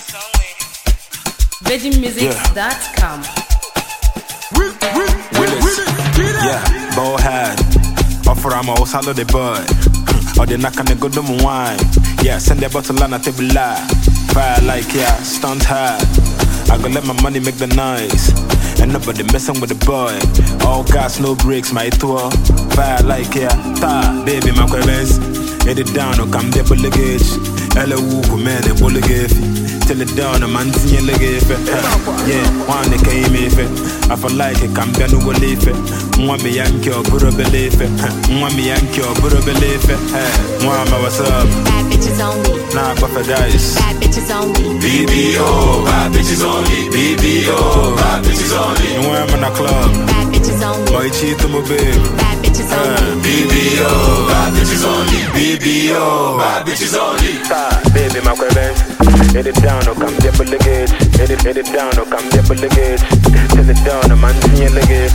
VeggieMusics.com. Willis, yeah, bald head. Offer I'm all salad the bird. Or they knock on the good wine. Yeah, send the bottle on a table light. Fire like yeah, stunt hard. I go let my money make the noise. And nobody messing with the boy. All gas, no brakes, my tour. Fire like yeah, ta, baby, my queens. Hit it down, no come there, bullet gauge. Hello, man, a bullet gauge. Till it down, a man seeing the gauge. Yeah, one they came if it. I feel like it can be no belief it. Want me Yankee or Buru belief it. Want me Yankee or Buru belief it. Want my what's up? Bad bitches only. Nah, Buffett dice. Bad bitches only. BBO, bad bitches only. BBO, bad bitches only. You want in the club? Bad bitches only. Boy, cheat to my babe. Bad bitches only. BBO, bad bitches only. BBO, bad bitches only. Baby, my queens. Hit it down, no come there, bullet gauge. Hit it down, no come there, bullet gauge. Till it down, a man seeing the gauge.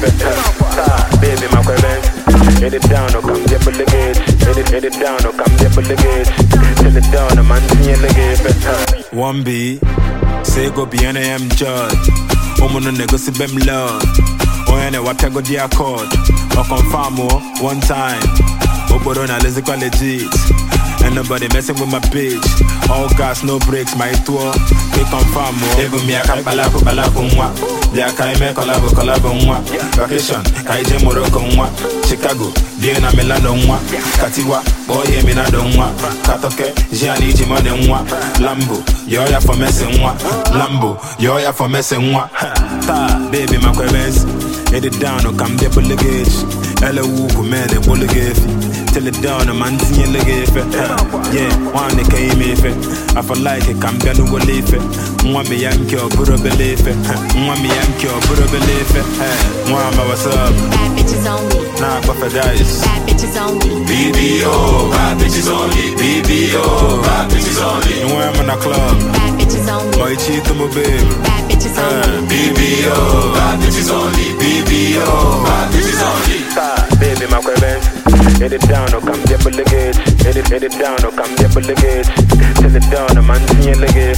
Baby, my queens. Hit it down, no come there, bullet gauge. Hit it down, no come there, bullet gauge. Till it down, a man seeing the gauge. 1B, say go be an AM judge. Woman no niggas see them love. Oh, and what I go the accord. Or confirm one time. Oborona, let's go legit. And nobody messing with my bitch. All gas, no brakes, my tour. They confirm more. They go me a balabu mwa. They a kaime collabo mwa. Vacation, kaije Morocco mwa. Chicago, Vienna, Milano mwa. Katiwa, boy mina do mwa. Katoke, Gianni Jimane mwa. Lambo, yoya for messing mwa. Lambo, yoya for messing mwa. Ta, baby, my queens. Hit it down, no come there, bullet gauge. Hello, man, a bullet gauge. Till it down, a man seeing the gauge. Yeah, one they came if it. I feel like it can be no belief it. Want me Yankee or Buru belief it. Want me Yankee or Buru belief it. Want my what's up? Bad bitches only. Nah, Buffett dice. Bad bitches only. BBO, bad bitches only. BBO, bad bitches only. You want in the club? Bad bitches only. Boy, cheat to my babe. Bad bitches only. BBO, bad bitches only. BBO, bad bitches only. Baby, my queens. Hit it down, no come there, bullet gauge. Hit it down, no come there, bullet gauge. Till it down, a man seeing the gauge.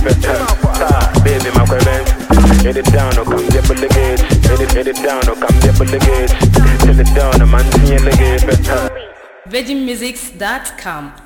Baby, my queens. Hit it down, no come there, bullet gauge. Hit it down, no come there, bullet gauge. Till it down, a man seeing the gauge. VeggieMusics.com.